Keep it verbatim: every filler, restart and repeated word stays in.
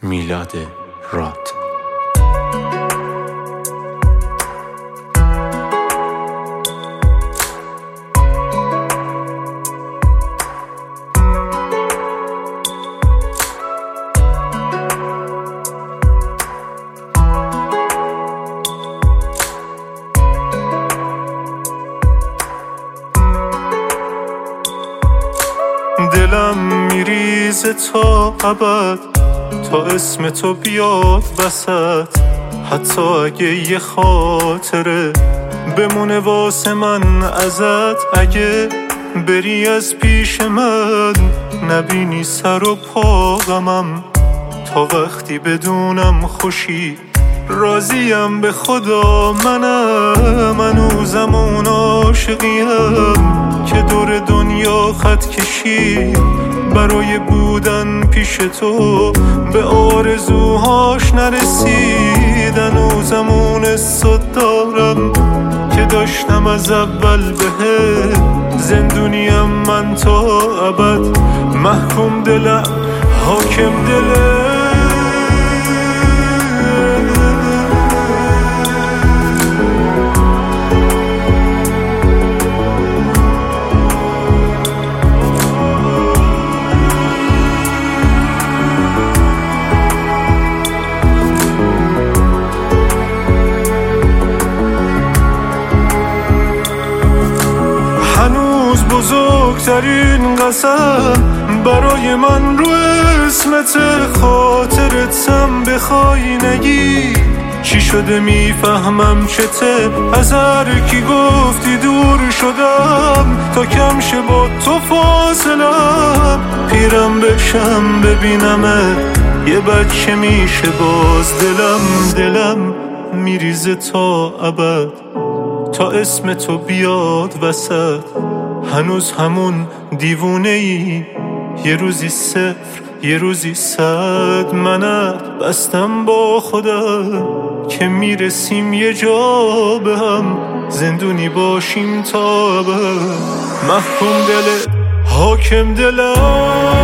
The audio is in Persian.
میلاد راد. دلم میریزه تا ابد، تا اسم تو بیاد وسط. حتی اگه یه خاطره بمونه واسه من ازت، اگه بری از پیش من نبینی سر و پا غمم، تا وقتی بدونم خوشی راضیم به خدا منم. هنوزم اون عاشقیم که دور دنیا خط کشید برای بودن پیش تو، به آرزوهاش نرسید. هنوزم اون حسو دارم که داشتم از اول بهت، زندونیم من تا ابد، محکوم دلم حاکم دلم. هنوز بزرگترین قسم برای من رو اسمت، خاطرتم بخوای نگی چی شده میفهمم چته. از هر کی گفتی دور شدم تا کم شه با تو فاصلم، پیرم بشم ببینمت یه بچه میشه باز. دلم دلم میریزه تا ابد، تا اسم تو بیاد وسط. هنوز همون دیوونه ای، یه روزی صفر یه روزی صد. منت بستم با خدا که میرسیم یه جا به هم، زندونی باشیم تا ابد، محکوم دلت حاکم دلم.